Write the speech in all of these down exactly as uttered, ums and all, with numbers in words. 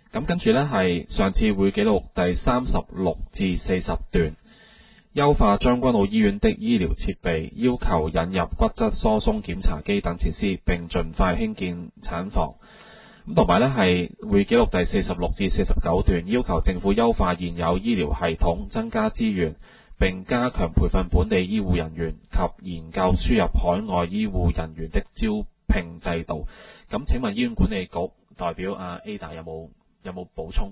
咁跟住呢，係上次會記錄第三十六至四十段，優化將軍澳醫院的醫療設備，要求引入骨質疏鬆檢查機等設施，並盡快興建產房。咁同埋呢，係會記錄第四十六至四十九段，要求政府優化現有醫療系統，增加資源，並加強培訓本地醫護人員及研究輸入海外醫護人員的招聘制度。咁請問醫院管理局代表阿 Ada 有冇有冇補充？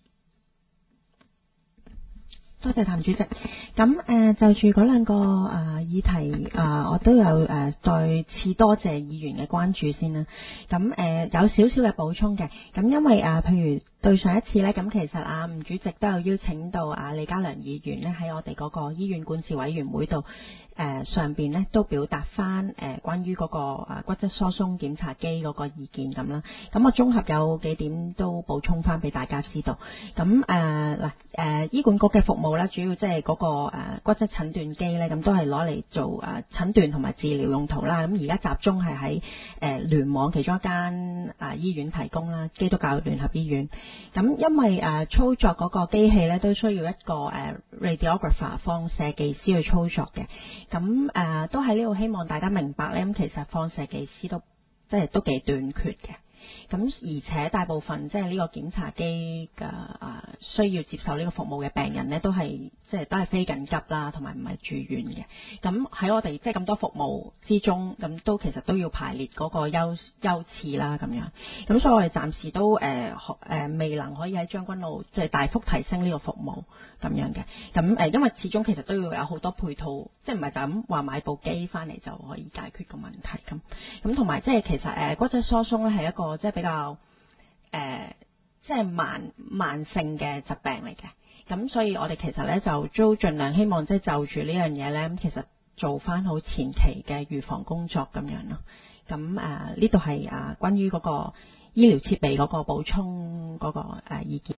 多謝譚主席。咁誒、呃、就住嗰兩個誒、呃、議題誒、呃，我都有誒、呃、再次多謝議員嘅關注先啦。咁誒、呃、有少少嘅補充嘅。咁因為誒、呃、譬如對上一次咧，咁其實啊吳主席都有邀請到啊李家良議員咧喺我哋嗰個醫院管治委員會度。誒、呃、上邊咧都表達翻誒、呃、關於嗰、那個、呃、骨質疏鬆檢查機嗰個意見咁啦，咁我綜合有幾點都補充翻俾大家知道。咁誒嗱誒醫管局嘅服務咧，主要即係嗰個、呃、骨質診斷機咧，咁都係攞嚟做誒、呃、診斷同埋治療用途啦。咁而家集中係喺誒聯網其中一間誒、呃、醫院提供啦，基督教聯合醫院。咁因為誒、呃、操作嗰個機器咧，都需要一個誒、呃、radiographer 放射技師去操作嘅。咁誒、呃、都喺呢度希望大家明白咧，咁其實放射技師都即係都幾短缺嘅。咁而且大部分即係呢個檢查機嘅誒、呃、需要接受呢個服務嘅病人呢，都係即係都係非緊急啦，同埋唔係住院嘅。咁喺我哋即係咁多服務之中，咁都其實都要排列嗰個優優次啦，咁樣。咁所以我哋暫時都誒誒、呃呃、未能可以喺將軍澳即係大幅提升呢個服務咁樣嘅。咁誒、呃、因為始終其實都要有好多配套，即係唔係就咁話買部機翻嚟就可以解決個問題咁。咁同埋即係其實誒、呃、骨質疏鬆咧係一個即係比較誒、呃，即係慢慢性嘅疾病嚟嘅，咁所以我哋其實咧就都盡量希望即係就住呢樣嘢咧，咁其實做翻好前期嘅預防工作咁樣咯。咁誒呢度係誒關於嗰個醫療設備嗰個補充嗰、嗰個誒、呃、意見。